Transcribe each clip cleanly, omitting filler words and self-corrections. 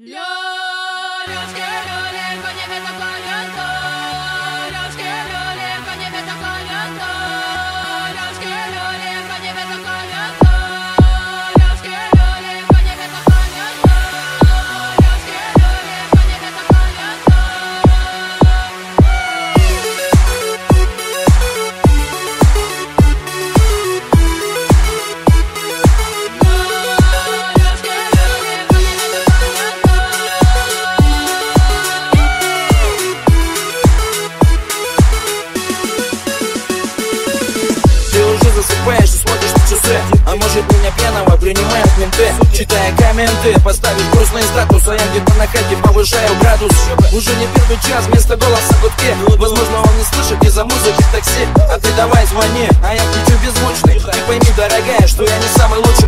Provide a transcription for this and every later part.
Засыпаешь и смотришь на часы, а может меня пьяного принимают менты. Читая комменты, поставишь грустный статус, а я где-то на хате повышаю градус. Уже не первый час, вместо голоса гудки. Возможно, он не слышит из-за музыки в такси. А ты давай звони, а я включу беззвучный. Ты пойми, дорогая, что я не самый лучший.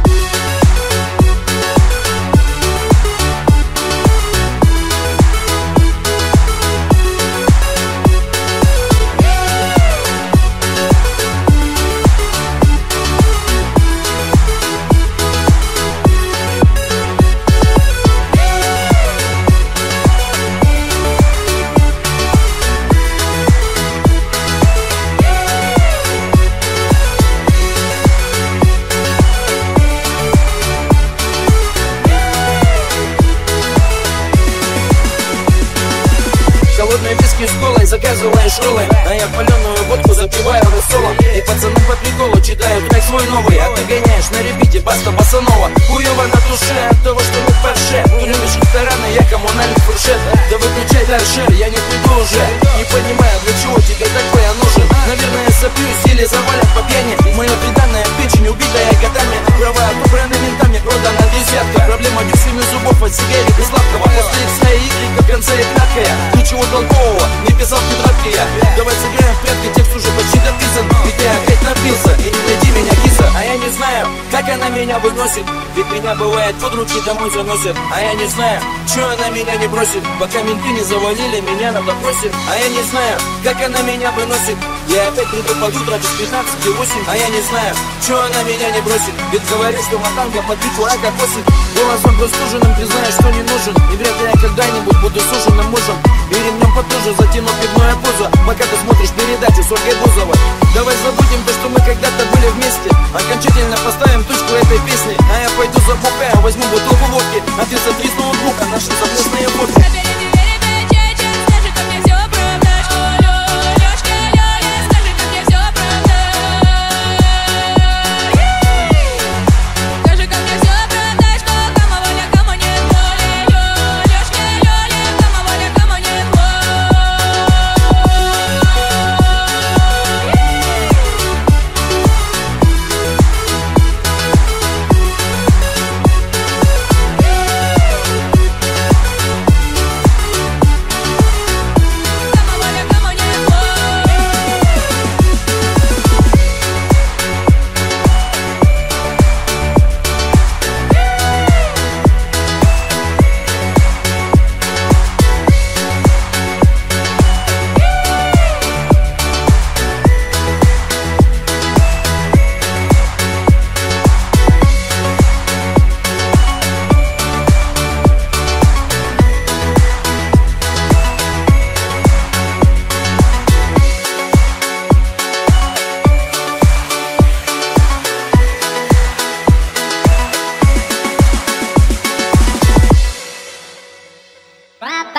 Холодные виски с колой, заказываешь роллы, а я паленую водку запиваю рассолом. И пацаны по приколу читают трек свой новый, а ты гоняешь на репите баста босанова. Хуёво на душе от того, что мы в парше. Ты любишь рестораны, я коммунальный фуршет. Да выключай торшер, я не приду уже. Не понимаю, для чего тебе такой я нужен. Наверное, сопьюсь или завалят по пьяни. Моя приданная печень, убитая годами. Права отобраны ментами, продана десятка. Проблема дюсины зубов от сигарет и сладкого. После их своей игры, как в конце и краткая. Ничего толкового, не писал в тетрадке я. Давай сыграем в прятки, текст уже почти дописан. Ведь я опять напился, и не найди меня, киса. А я не знаю, как она меня выносит. Ведь меня бывает под руки домой заносит. А я не знаю, чё она меня не бросит. Пока менты не завалили меня на допросе. А я не знаю, как она меня выносит. Я опять приду под утро без 15:08. А я не знаю, чё она меня не бросит. Ведь говорит, что матанга под битву рака косит. Голосом простуженным признаешь, что не нужен. И вряд ли я когда-нибудь буду суженным мужем. И ремнем потуже затяну пивное пузо. Пока ты смотришь передачу с Ольгой Бузовой. Давай забудем то, что мы когда-то были вместе. Окончательно поставим точку этой песни. А я пойду забухаю, возьму бутылку водки. А ты сотри с ноутбука наши совместные фотки.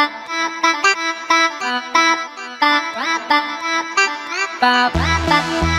Ba ba ba ba